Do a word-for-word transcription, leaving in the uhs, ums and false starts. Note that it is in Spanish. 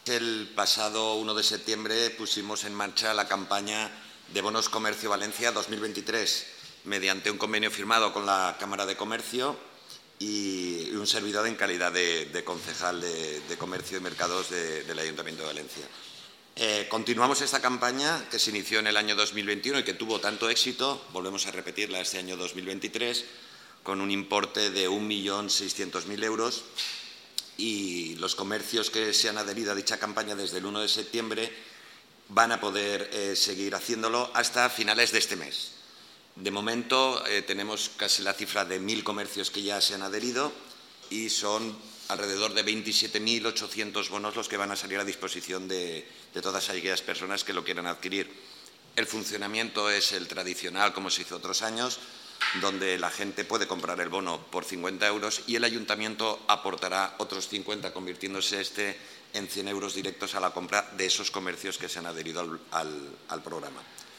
El pasado uno de septiembre pusimos en marcha la campaña de Bonos Comercio Valencia dos mil veintitrés mediante un convenio firmado con la Cámara de Comercio y un servidor en calidad de, de concejal de, de Comercio y Mercados de, del Ayuntamiento de Valencia. Eh, continuamos esta campaña que se inició en el año dos mil veintiuno y que tuvo tanto éxito, volvemos a repetirla este año dos mil veintitrés, con un importe de un millón seiscientos mil euros, y los comercios que se han adherido a dicha campaña desde el uno de septiembre van a poder eh, seguir haciéndolo hasta finales de este mes. De momento eh, tenemos casi la cifra de mil comercios que ya se han adherido y son alrededor de veintisiete mil ochocientos bonos los que van a salir a disposición de, de todas aquellas personas que lo quieran adquirir. El funcionamiento es el tradicional, como se hizo otros años, donde la gente puede comprar el bono por cincuenta euros y el ayuntamiento aportará otros cincuenta, convirtiéndose este en cien euros directos a la compra de esos comercios que se han adherido al, al, al programa.